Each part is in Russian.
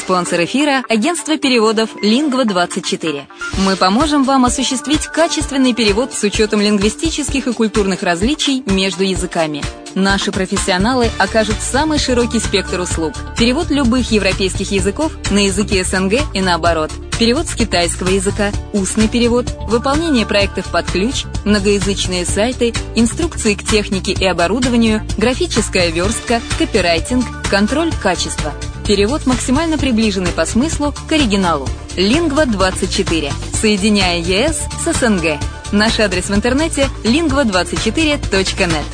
Спонсор эфира – агентство переводов Lingva24. Мы поможем вам осуществить качественный перевод с учетом лингвистических и культурных различий между языками. Наши профессионалы окажут самый широкий спектр услуг. Перевод любых европейских языков на языки СНГ и наоборот. Перевод с китайского языка, устный перевод, выполнение проектов под ключ, многоязычные сайты, инструкции к технике и оборудованию, графическая верстка, копирайтинг, контроль качества. Перевод максимально приближенный по смыслу к оригиналу. Lingva24. Соединяя ЕС с СНГ. Наш адрес в интернете lingva24.net.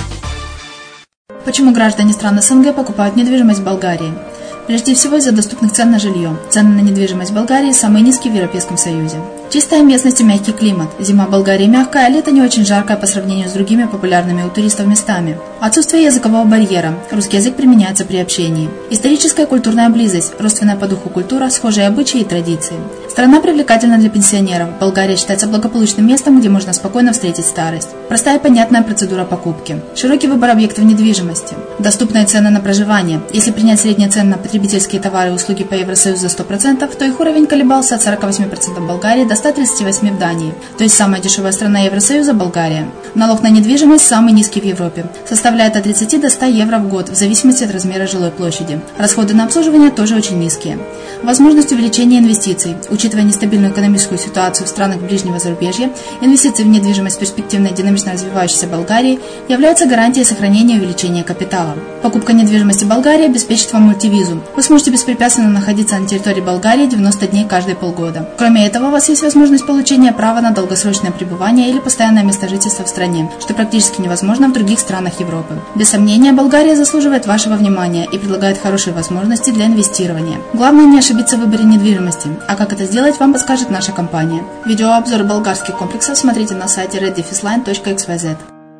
Почему граждане стран СНГ покупают недвижимость в Болгарии? Прежде всего из-за доступных цен на жилье. Цены на недвижимость в Болгарии самые низкие в Европейском Союзе. Чистая местность и мягкий климат. Зима в Болгарии мягкая, а лето не очень жаркое по сравнению с другими популярными у туристов местами. Отсутствие языкового барьера. Русский язык применяется при общении. Историческая и культурная близость. Родственная по духу культура, схожие обычаи и традиции. Страна привлекательна для пенсионеров. Болгария считается благополучным местом, где можно спокойно встретить старость. Простая и понятная процедура покупки. Широкий выбор объектов недвижимости. Доступные цены на проживание. Если принять средние цены на потребительские товары и услуги по Евросоюзу за 100%, то их уровень колебался от 48% в Болгарии до 138% в Дании. То есть самая дешевая страна Евросоюза – Болгария. Налог на недвижимость самый низкий в Европе. Составляет от 30 до 100 евро в год, в зависимости от размера жилой площади. Расходы на обслуживание тоже очень низкие. Возможность увеличения инвестиций. Учитывая нестабильную экономическую ситуацию в странах ближнего зарубежья, инвестиции в недвижимость перспективной и динамично развивающейся Болгарии являются гарантией сохранения и увеличения капитала. Покупка недвижимости в Болгарии обеспечит вам мультивизу. Вы сможете беспрепятственно находиться на территории Болгарии 90 дней каждые полгода. Кроме этого, у вас есть возможность получения права на долгосрочное пребывание или постоянное место жительства в стране, что практически невозможно в других странах Европы. Без сомнения, Болгария заслуживает вашего внимания и предлагает хорошие возможности для инвестирования. Главное не ошибиться в выборе недвижимости, а как это сделать, вам подскажет наша компания. Видеообзор болгарских комплексов смотрите на сайте reddefisline.xyz.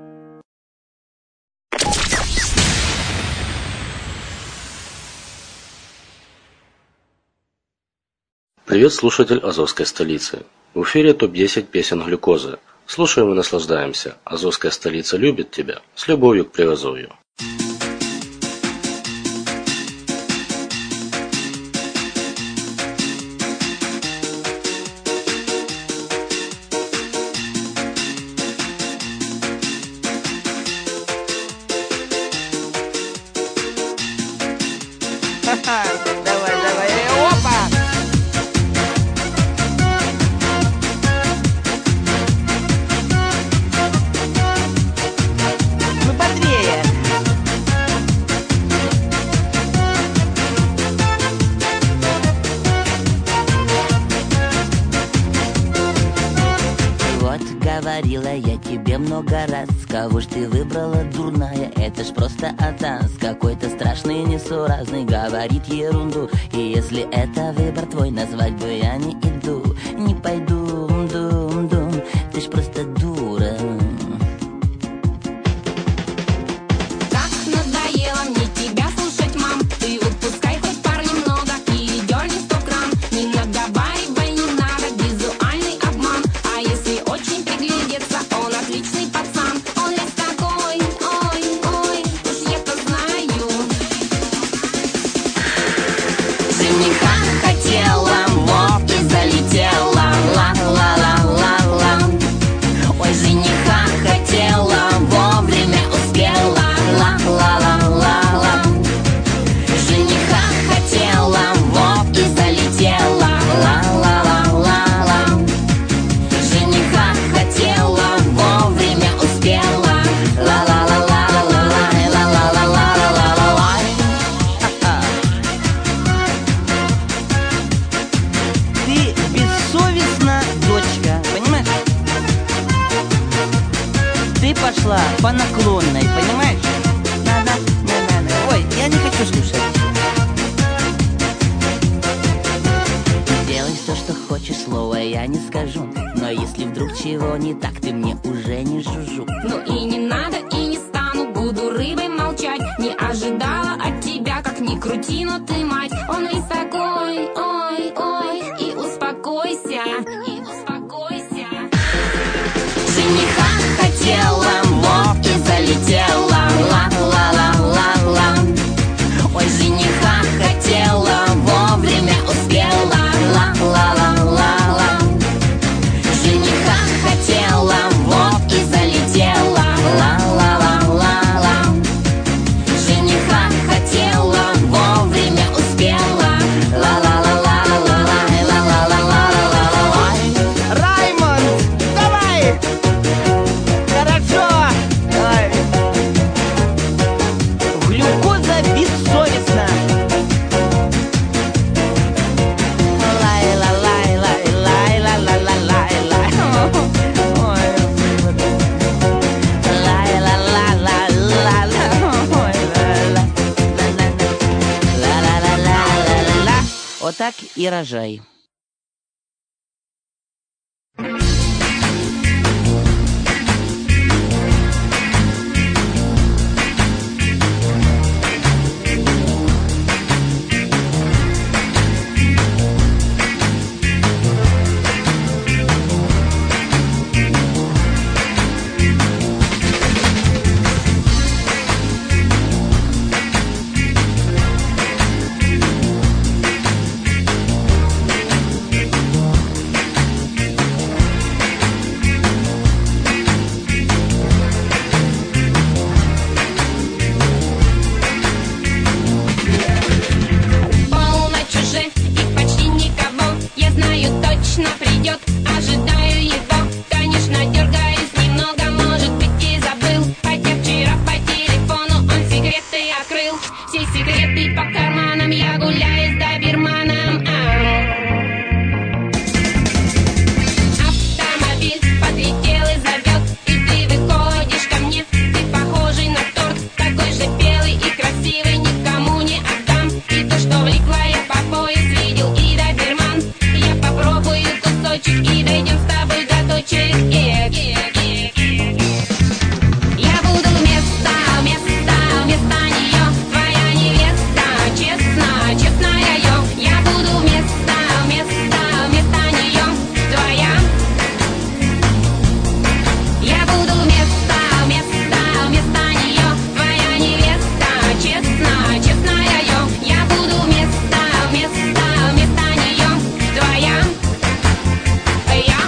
Привет, слушатель Азовской столицы. В эфире топ-10 песен глюкозы. Слушаем и наслаждаемся. Азовская столица любит тебя. С любовью к Приазовью. Давай, опа! Ну, бодрее! Вот говорила я тебе много раз, кого ж ты выбрала, дурная, это ж просто атас. Какой-то страшный, несуразный, говорит ерунду. И если это выбор твой, назвать бы я не иду. Не пойду, дум-дум, ты ж просто дура. Так надоело мне тебя слушать, мам. Ты выпускай хоть пар немного и дерни 100 грамм. Не наговаривай, не надо, визуальный обман. А если очень приглядеться, он отличный пацан. Он весь такой, ой, уж я-то знаю. Жениха хотела, вот и залетела, ла-ла-ла-ла-ла. Ой, жениха хотела, вовремя успела, ла-ла-ла-ла-ла. Жениха хотела, вот и залетела, ла-ла-ла-ла-ла. Жениха хотела, вовремя успела, ла-ла-ла-ла-ла-ла, ла-ла-ла-ла-ла-ла. Ты бессовестна, дочка, понимаешь? Ты пошла по наклонной, понимаешь? Ой, я не хочу слушать. Делай все, что хочешь, слова я не скажу. Но если вдруг чего не так, ты мне уже не жужжу. Ну и не надо, и не стану, буду рыбой молчать. Не ожидала от тебя, как ни крути, но ты мать. Он весь такой, ой, и успокойся, Жениха хотела, вот и залетела, ла-ла-ла-ла-ла. Ой, жениха хотела, вовремя Вот так и рожай. Полночь уже и почти никого. Я знаю, точно придет, ожидаю его. Конечно, дергаюсь немного, может быть, и забыл. Хотя вчера по телефону он секреты открыл. Все секреты по карманам, я гуляю с доберманом. Автомобиль подлетел и зовет, и ты выходишь ко мне. Ты похожий на торт, такой же белый и красивый, никому не отдам. И то, что влипла я по пояс, видел и доберман. Я попробую кусочек и дойдем с тобой до точек. Я буду вместо нее твоя невеста, честно, честная я. Я буду вместо нее твоя. Я буду вместо нее твоя невеста, честно, честная я. Я буду вместо нее твоя. Я.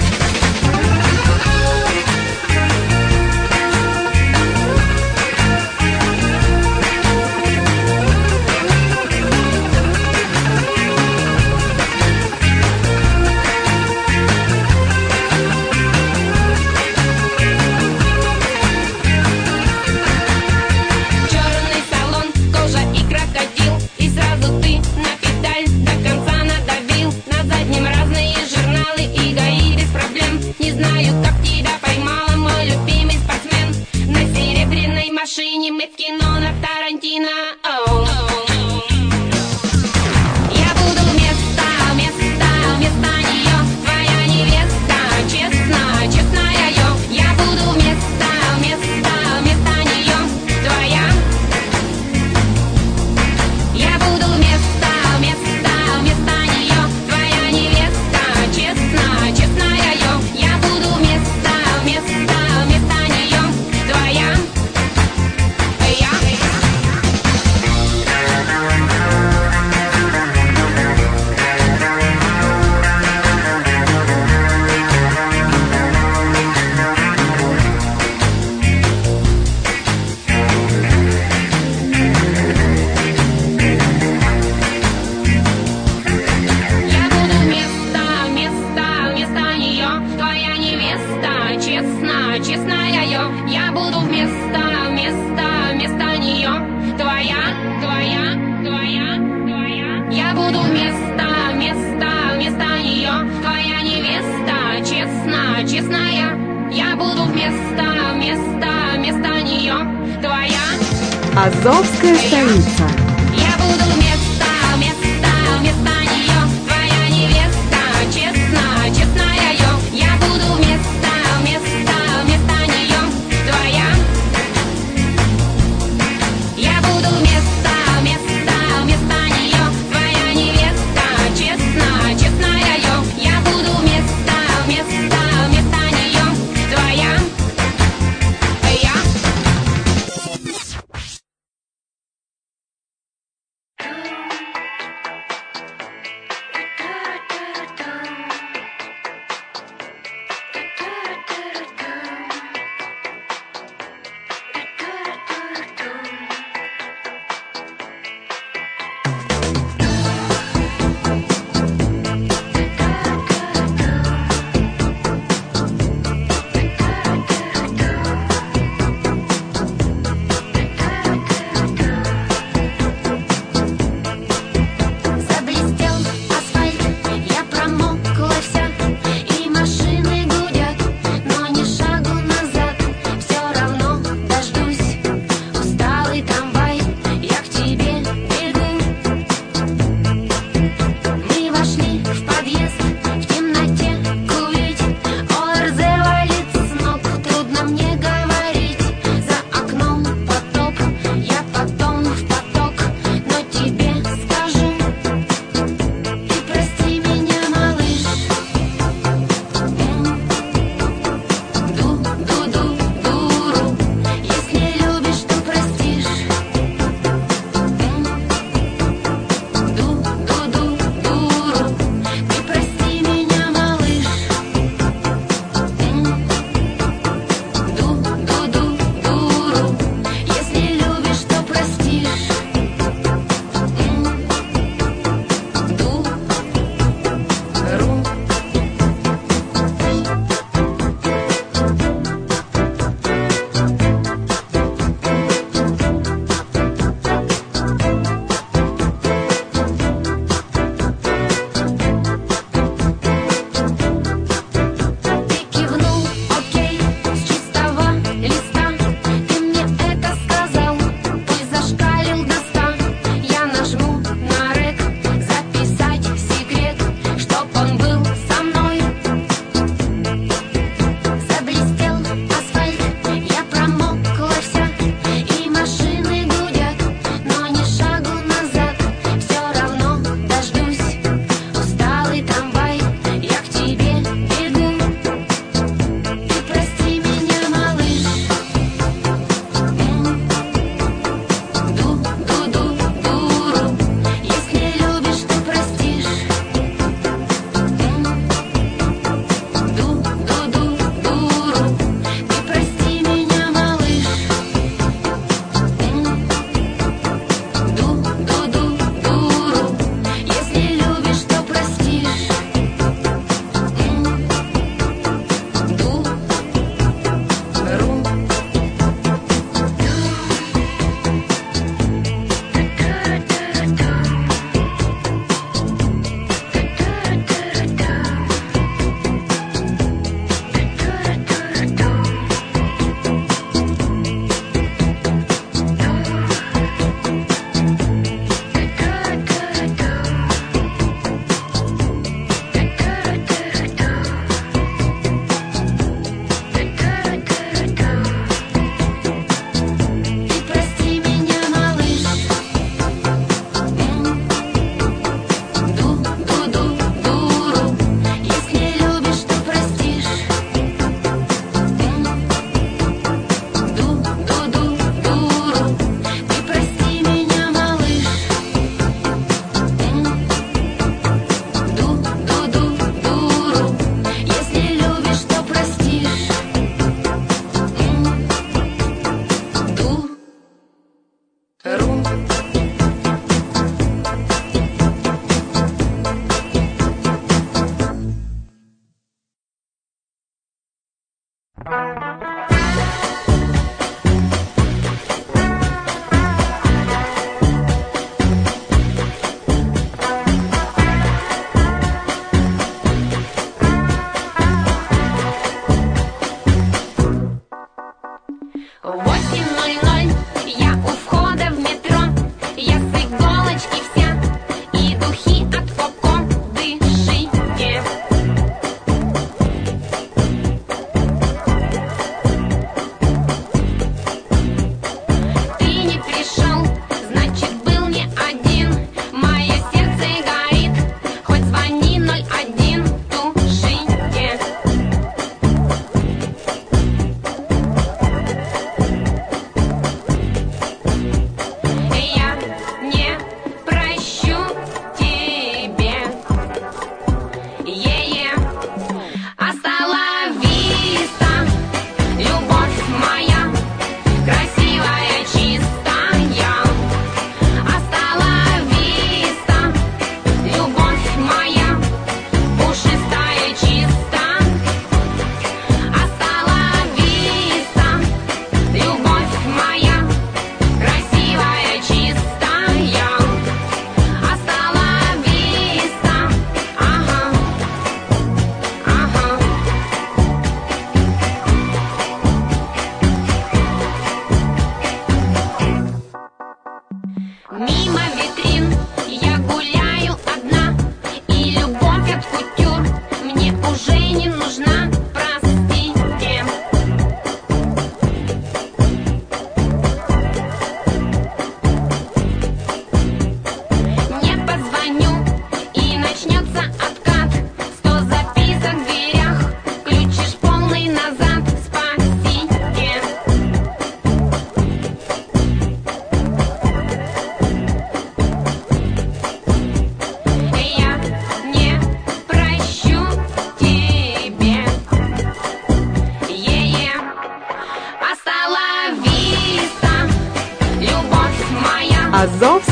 Черный салон, кожа и крокодил. И сразу ты на педаль до конца надавил. На заднем разные журналы и ГАИ без проблем. Не знаю, как тебя поймала, мой любимый спортсмен. На серебряной машине мы в кино на Тарантино. Я буду вместо нее твоя невеста, честно, честная я. Я буду вместо нее твоя. Я буду вместо нее твоя невеста, честно, честная я. Я буду вместо нее твоя. Я. Я буду вместо нее твоя невеста, честно, честная я. Я буду вместо нее твоя. Я буду вместо нее твоя невеста, честно, честная. Я буду вместо нее твоя. Азовская столица. Я буду вместо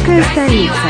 Азовская столица.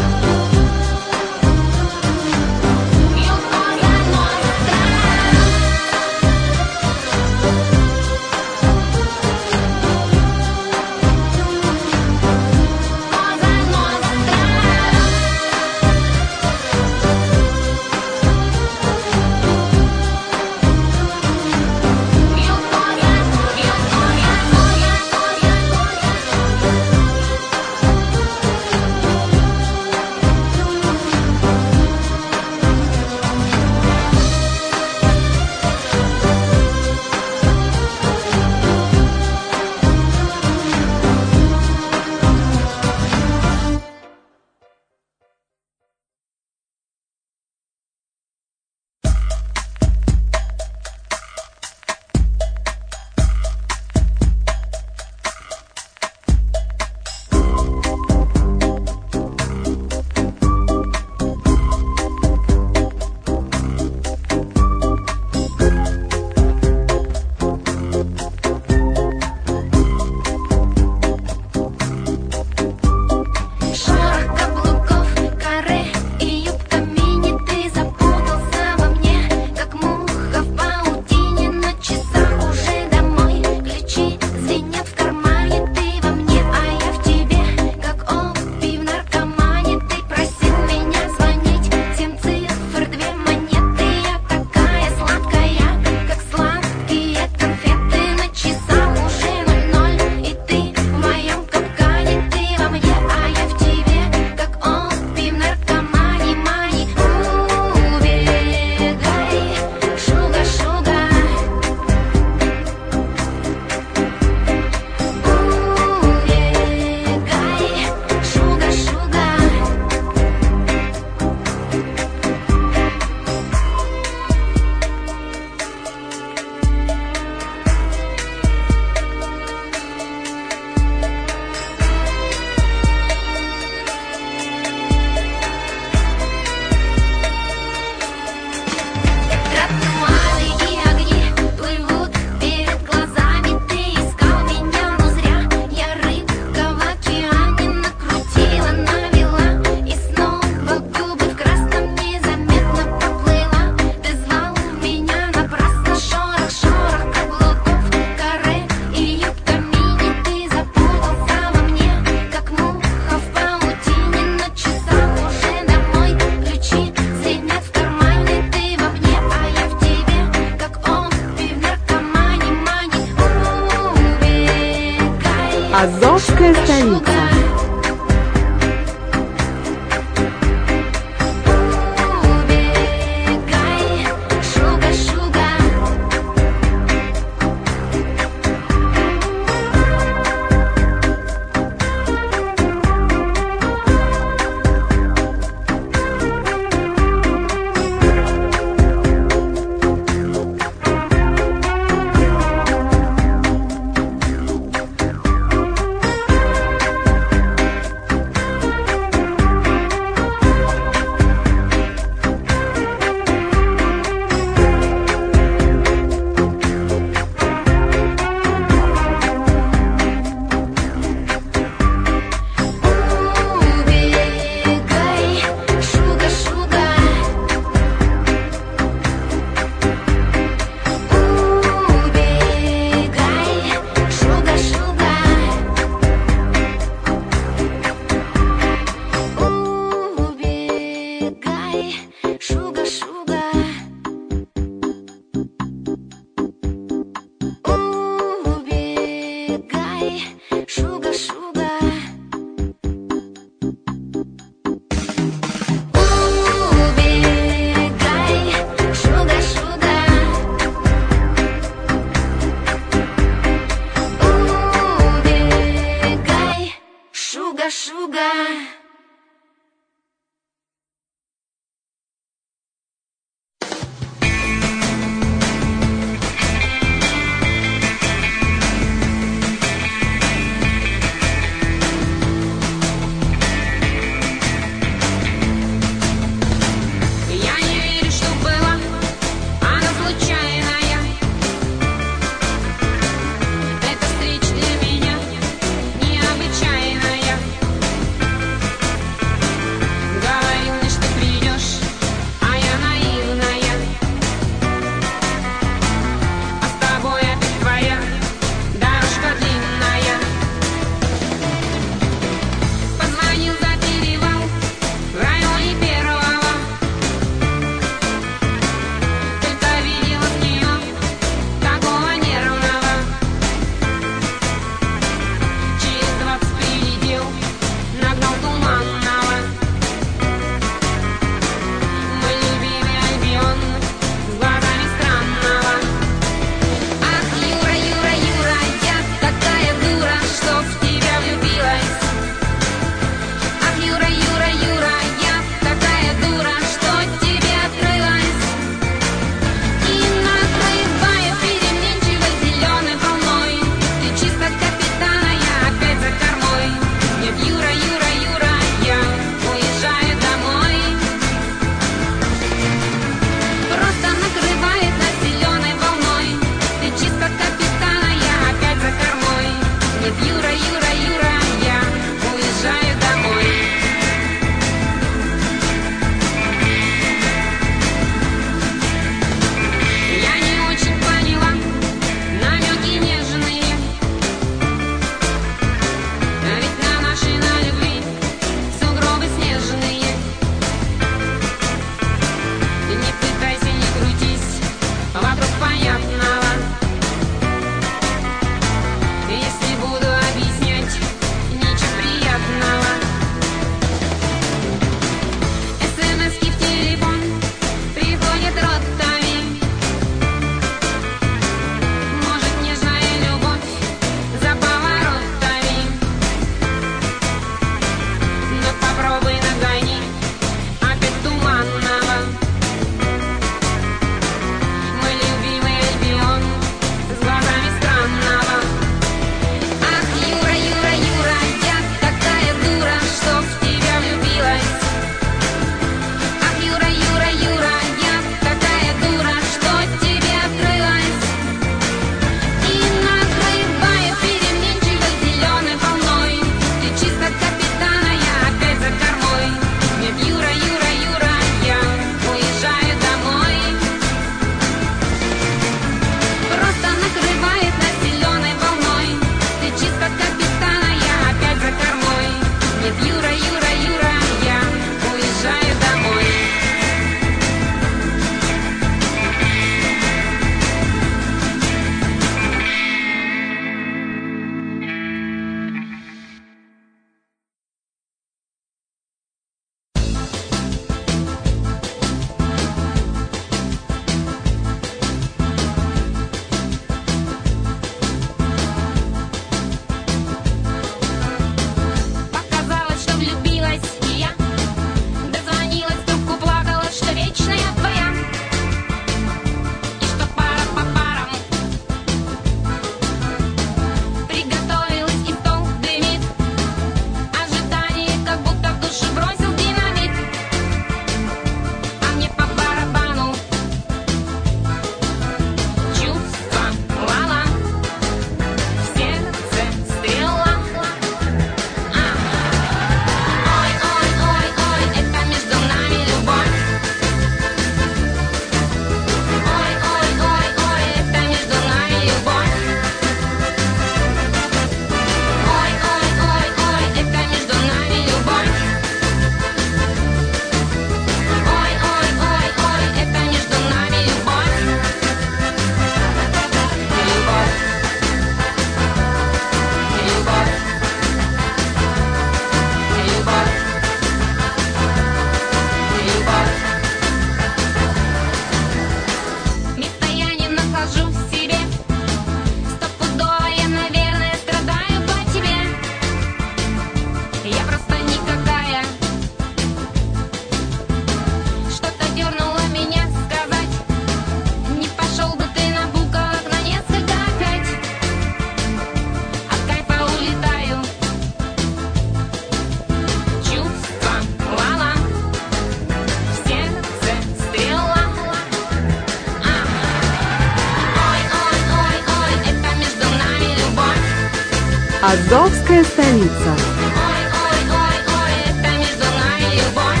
Азовская столица. Ой-ой-ой-ой, это между нами любовь.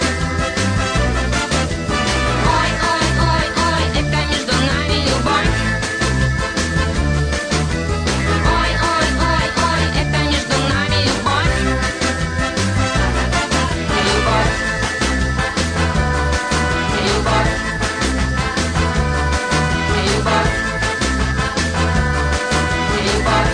Ой-ой-ой-ой, это между нами любовь. Ой-ой-ой-ой, это между нами любовь. Любовь. Любовь. Любовь. Любовь.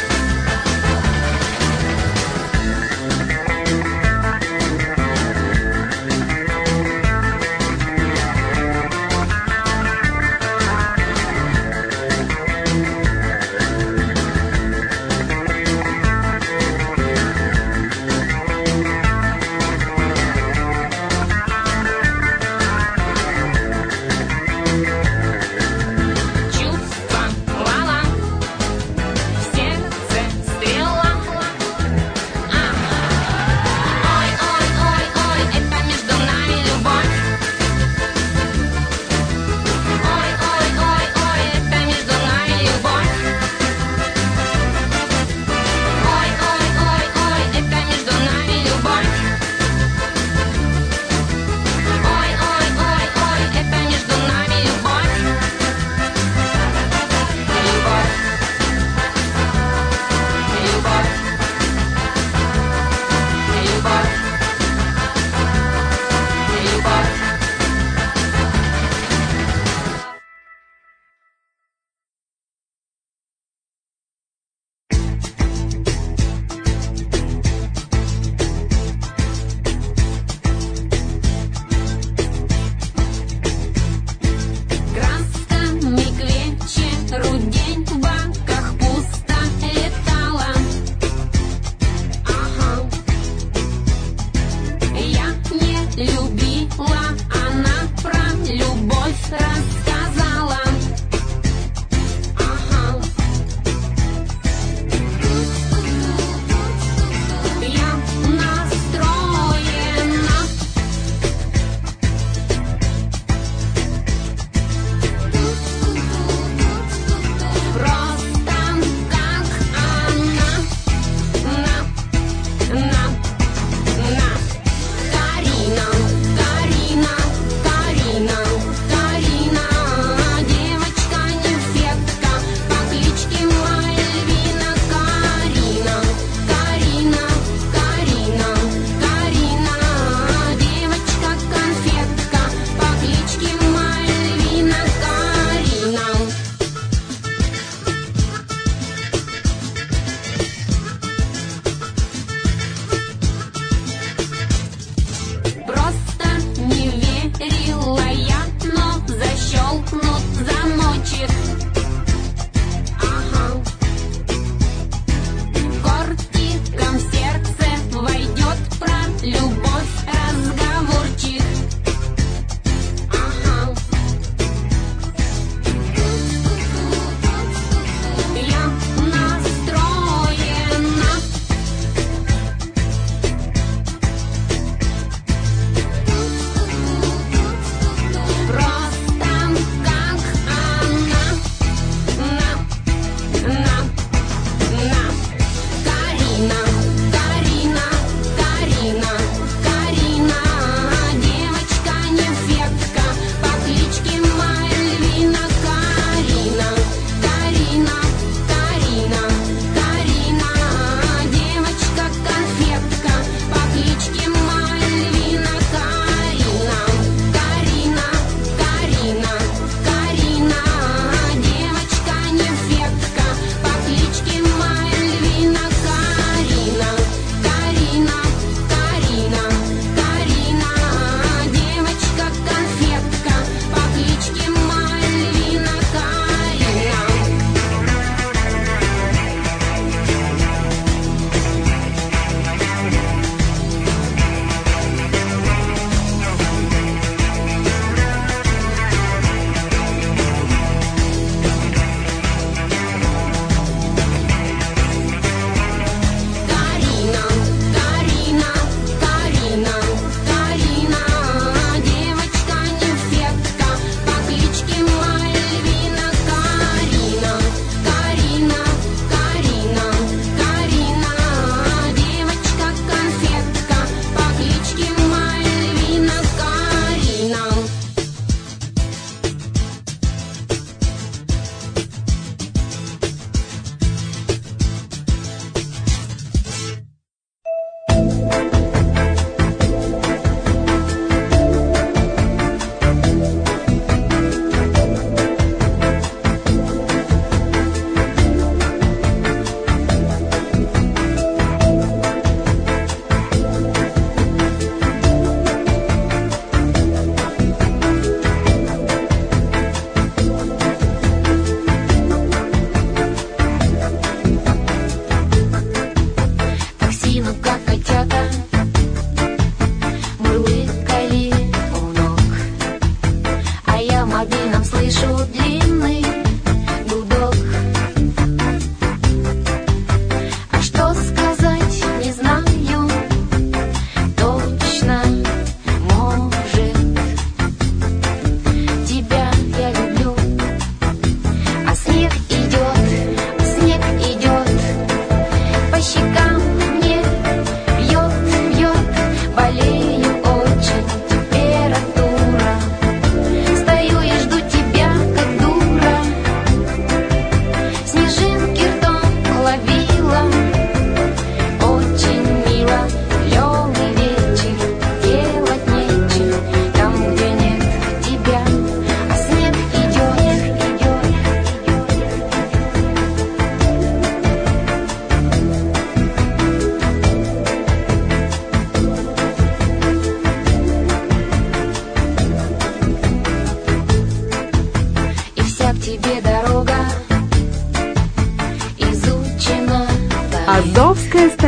Чувствовала, в сердце стрела. Ой-ой-ой-ой, это между нами любовь. Ой-ой-ой-ой, это между нами любовь. Ой-ой-ой-ой, это между нами любовь. Ой-ой-ой-ой, это между нами любовь. Любовь. Любовь. Любовь. Любовь. Красками к вечеру день в баках пусто летала. Ага. Я не любила, она про любовь рассказала. Ага. Я настроена. Просто как она. Карина,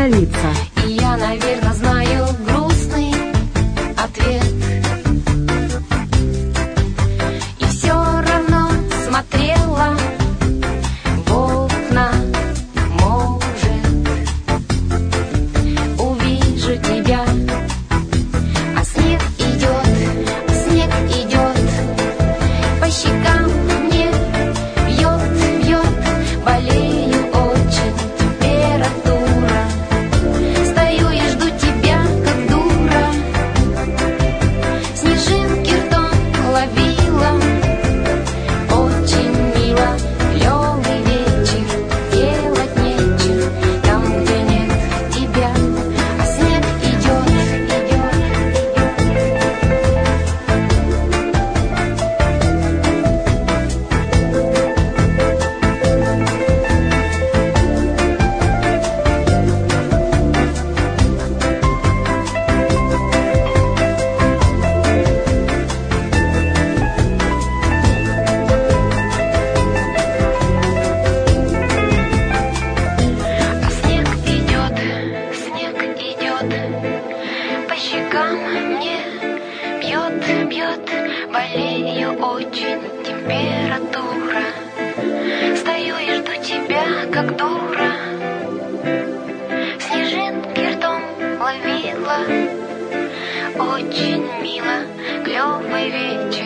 столица. И я, наверное, знаю грустный ответ. И все равно смотрела в окна. Может, увижу тебя. А снег идет по щекам мне, бьет, болею очень, температура. Стою и жду тебя, как дура. Снежинки ртом ловила, очень мило. Клёвый вечер, делать нечего, там, где нет тебя. А снег идет. Снег идет по щекам мне, бьет, болею очень, температура. Стою и жду тебя, как дура. Снежинки ртом ловила, очень мило. Клёвый вечер.